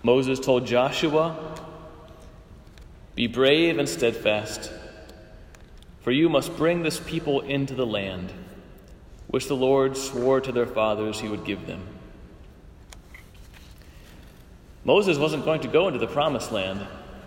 Moses told Joshua, "Be brave and steadfast, for you must bring this people into the land, which the Lord swore to their fathers he would give them." Moses wasn't going to go into the promised land.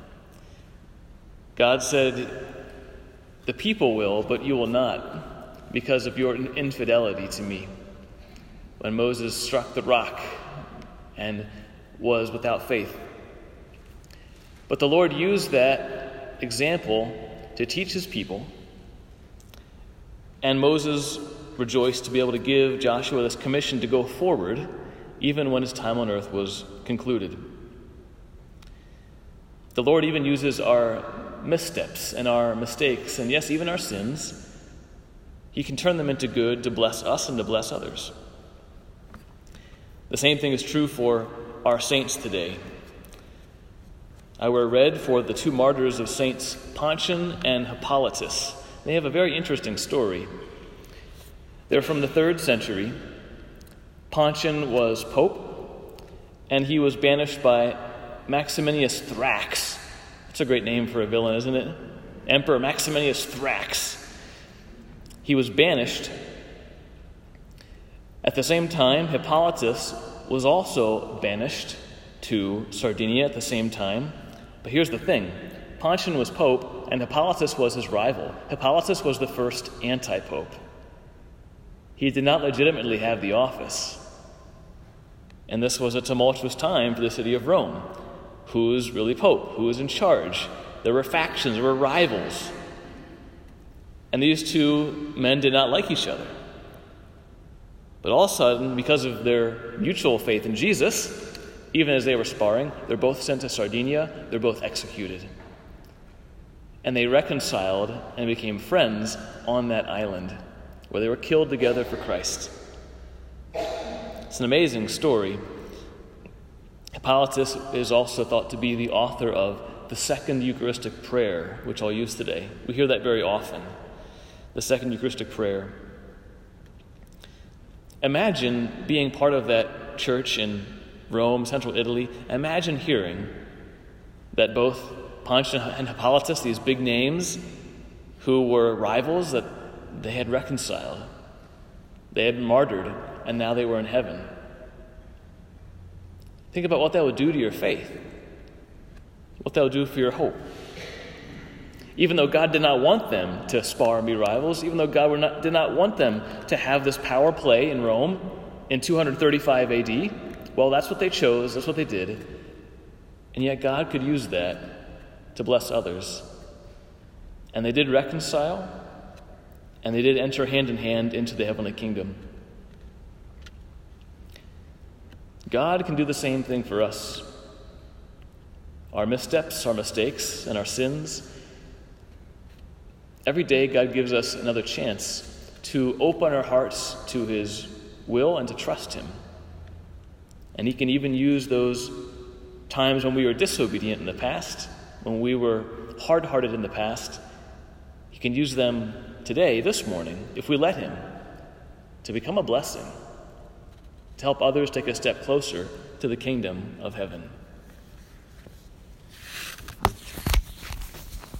God said, "The people will, but you will not, because of your infidelity to me." When Moses struck the rock and was without faith. But the Lord used that example to teach his people, and Moses rejoiced to be able to give Joshua this commission to go forward, even when his time on earth was concluded. The Lord even uses our missteps and our mistakes, and yes, even our sins. He can turn them into good to bless us and to bless others. The same thing is true for our saints today. I wear red for the two martyrs of Saints Pontian and Hippolytus. They have a very interesting story. They're from the 3rd century. Pontian was pope, and he was banished by Maximinius Thrax. That's a great name for a villain, isn't it? Emperor Maximinius Thrax. He was banished. At the same time, Hippolytus was also banished to Sardinia at the same time. But here's the thing. Pontian was pope, and Hippolytus was his rival. Hippolytus was the first anti-pope. He did not legitimately have the office. And this was a tumultuous time for the city of Rome. Who is really pope? Who is in charge? There were factions, there were rivals. And these two men did not like each other. But all of a sudden, because of their mutual faith in Jesus, even as they were sparring, they're both sent to Sardinia, they're both executed. And they reconciled and became friends on that island, where they were killed together for Christ. It's an amazing story. Hippolytus is also thought to be the author of the second Eucharistic prayer, which I'll use today. We hear that very often, the second Eucharistic prayer. Imagine being part of that church in Rome, central Italy. Imagine hearing that both Pontian and Hippolytus, these big names who were rivals, that they had reconciled. They had been martyred, and now they were in heaven. Think about what that would do to your faith, what that would do for your hope. Even though God did not want them to spar and be rivals, even though God did not want them to have this power play in Rome in 235 AD, well, that's what they chose, that's what they did. And yet God could use that to bless others. And they did reconcile, and they did enter hand in hand into the heavenly kingdom. God can do the same thing for us. Our missteps, our mistakes, and our sins. Every day, God gives us another chance to open our hearts to his will and to trust him. And he can even use those times when we were disobedient in the past, when we were hard-hearted in the past. He can use them today, this morning, if we let him, to become a blessing, to help others take a step closer to the kingdom of heaven.